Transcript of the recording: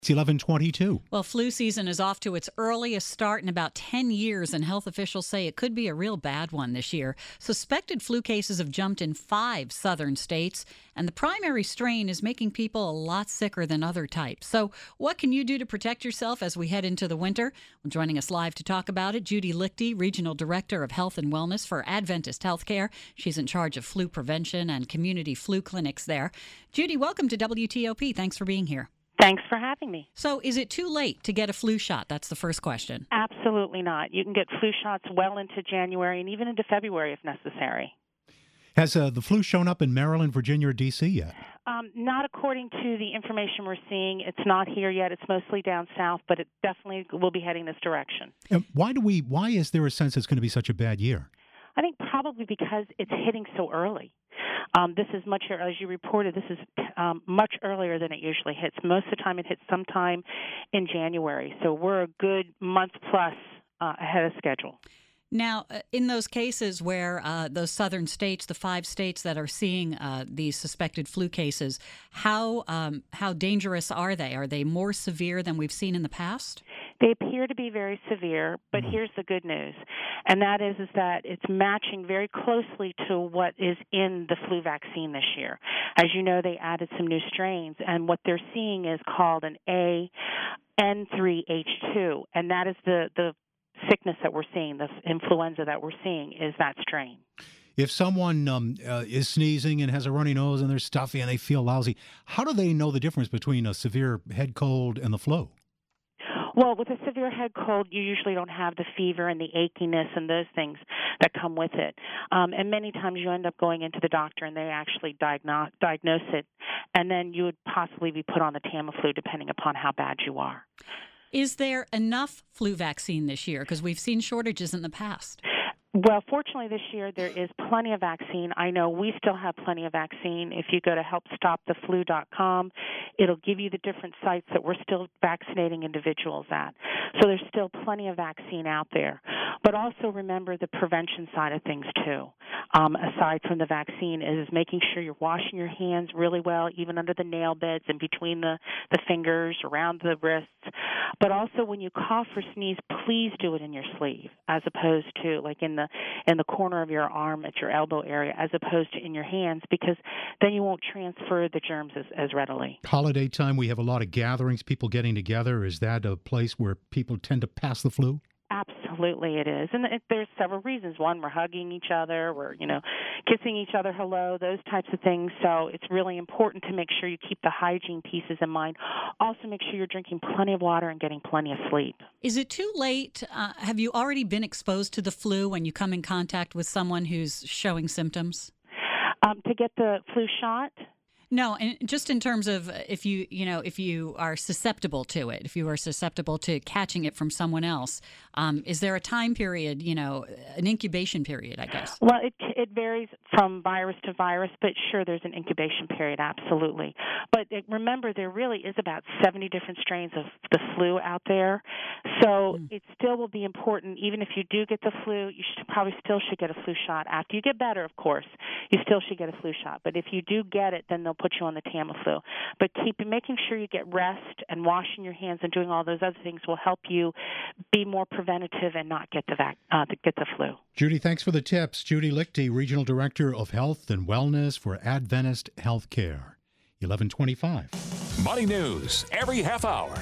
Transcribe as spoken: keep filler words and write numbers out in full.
It's eleven twenty-two. Well, flu season is off to its earliest start in about ten years, and health officials say it could be a real bad one this year. Suspected flu cases have jumped in five southern states, and the primary strain is making people a lot sicker than other types. So what can you do to protect yourself as we head into the winter? Well, joining us live to talk about it, Judy Lichty, Regional Director of Health and Wellness for Adventist Healthcare. She's in charge of flu prevention and community flu clinics there. Judy, welcome to W T O P. Thanks for being here. Thanks for having me. So is it too late to get a flu shot? That's the first question. Absolutely not. You can get flu shots well into January and even into February if necessary. Has uh, the flu shown up in Maryland, Virginia, or D C yet? Um, not according to the information we're seeing. It's not here yet. It's mostly down south, but it definitely will be heading this direction. And why do we? Why is there a sense it's going to be such a bad year? I think probably because it's hitting so early. Um, this is much, as you reported, this is um, much earlier than it usually hits. Most of the time it hits sometime in January. So we're a good month plus uh, ahead of schedule. Now, uh, in those cases where uh, those southern states, the five states that are seeing uh, these suspected flu cases, how um, how dangerous are they? Are they more severe than we've seen in the past? They appear to be very severe, but here's the good news, and that is, is that it's matching very closely to what is in the flu vaccine this year. As you know, they added some new strains, and what they're seeing is called an A N three H two, and that is the, the sickness that we're seeing, the influenza that we're seeing is that strain. If someone um, uh, is sneezing and has a runny nose and they're stuffy and they feel lousy, how do they know the difference between a severe head cold and the flu? Well, with a severe head cold, you usually don't have the fever and the achiness and those things that come with it. Um, and many times you end up going into the doctor and they actually diagnose, diagnose it, and then you would possibly be put on the Tamiflu depending upon how bad you are. Is there enough flu vaccine this year? Because we've seen shortages in the past. Well, fortunately this year there is plenty of vaccine. I know we still have plenty of vaccine. If you go to help stop the flu dot com, it'll give you the different sites that we're still vaccinating individuals at. So there's still plenty of vaccine out there. But also remember the prevention side of things too. Um, aside from the vaccine is making sure you're washing your hands really well, even under the nail beds and between the, the fingers, around the wrists. But also when you cough or sneeze, please do it in your sleeve as opposed to like in the in the corner of your arm at your elbow area as opposed to in your hands, because then you won't transfer the germs as, as readily. Holiday time, we have a lot of gatherings, people getting together. Is that a place where people tend to pass the flu? Absolutely it is. And it, there's several reasons. One, we're hugging each other, we're, you know, kissing each other hello, those types of things. So it's really important to make sure you keep the hygiene pieces in mind. Also make sure you're drinking plenty of water and getting plenty of sleep. Is it too late? Uh, have you already been exposed to the flu when you come in contact with someone who's showing symptoms? Um, to get the flu shot? No, and just in terms of if you, you know, if you are susceptible to it, if you are susceptible to catching it from someone else, um, is there a time period, you know, an incubation period, I guess? Well, it it varies from virus to virus, but sure, there's an incubation period, absolutely. But it, remember, there really is about seventy different strains of the flu out there, so mm. it still will be important. Even if you do get the flu, you should probably still should get a flu shot. After you get better, of course, you still should get a flu shot. But if you do get it, then they'll put you on the Tamiflu. But keep making sure you get rest and washing your hands and doing all those other things will help you be more preventative and not get the vac- uh, get the flu. Judy, thanks for the tips. Judy Lichty, Regional Director of Health and Wellness for Adventist Healthcare. eleven twenty-five. Money news every half hour.